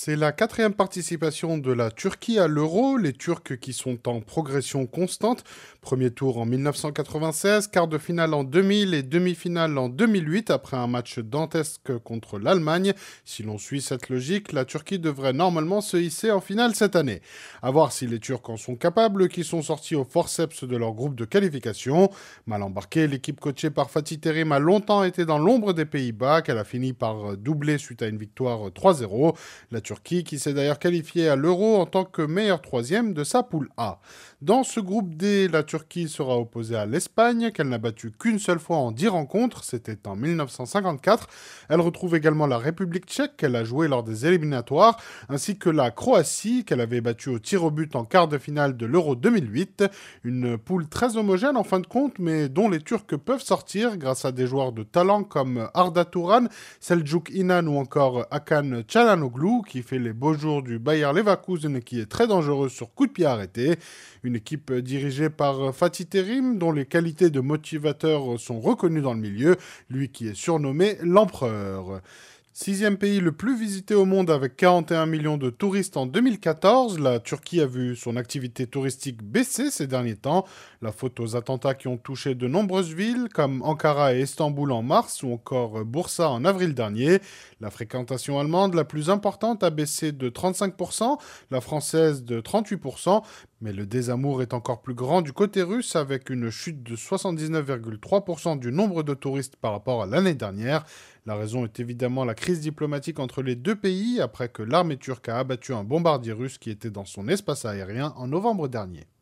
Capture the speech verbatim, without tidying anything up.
C'est la quatrième participation de la Turquie à l'Euro, les Turcs qui sont en progression constante. Premier tour en mille neuf cent quatre-vingt-seize, quart de finale en deux mille et demi-finale en deux mille huit après un match dantesque contre l'Allemagne. Si l'on suit cette logique, la Turquie devrait normalement se hisser en finale cette année. À voir si les Turcs en sont capables, qui sont sortis au forceps de leur groupe de qualification. Mal embarquée, l'équipe coachée par Fatih Terim a longtemps été dans l'ombre des Pays-Bas, qu'elle a fini par doubler suite à une victoire trois zéro. La Turquie qui s'est d'ailleurs qualifiée à l'Euro en tant que meilleure troisième de sa poule A. Dans ce groupe D, la Turquie sera opposée à l'Espagne, qu'elle n'a battu qu'une seule fois en dix rencontres, c'était en mille neuf cent cinquante-quatre. Elle retrouve également la République tchèque, qu'elle a jouée lors des éliminatoires, ainsi que la Croatie, qu'elle avait battue au tir au but en quart de finale de l'Euro deux mille huit. Une poule très homogène en fin de compte, mais dont les Turcs peuvent sortir grâce à des joueurs de talent comme Arda Turan, Selçuk Inan ou encore Hakan Çalhanoğlu, qui fait les beaux jours du Bayer Leverkusen et qui est très dangereux sur coup de pied arrêté. Une équipe dirigée par Fatih Terim, dont les qualités de motivateur sont reconnues dans le milieu, lui qui est surnommé l'empereur. Sixième pays le plus visité au monde avec quarante et un millions de touristes en deux mille quatorze, la Turquie a vu son activité touristique baisser ces derniers temps. La faute aux attentats qui ont touché de nombreuses villes comme Ankara et Istanbul en mars ou encore Bursa en avril dernier. La fréquentation allemande la plus importante a baissé de trente-cinq pour cent, la française de trente-huit pour cent. Mais le désamour est encore plus grand du côté russe avec une chute de soixante-dix-neuf virgule trois pour cent du nombre de touristes par rapport à l'année dernière. La raison est évidemment la crise diplomatique entre les deux pays après que l'armée turque a abattu un bombardier russe qui était dans son espace aérien en novembre dernier.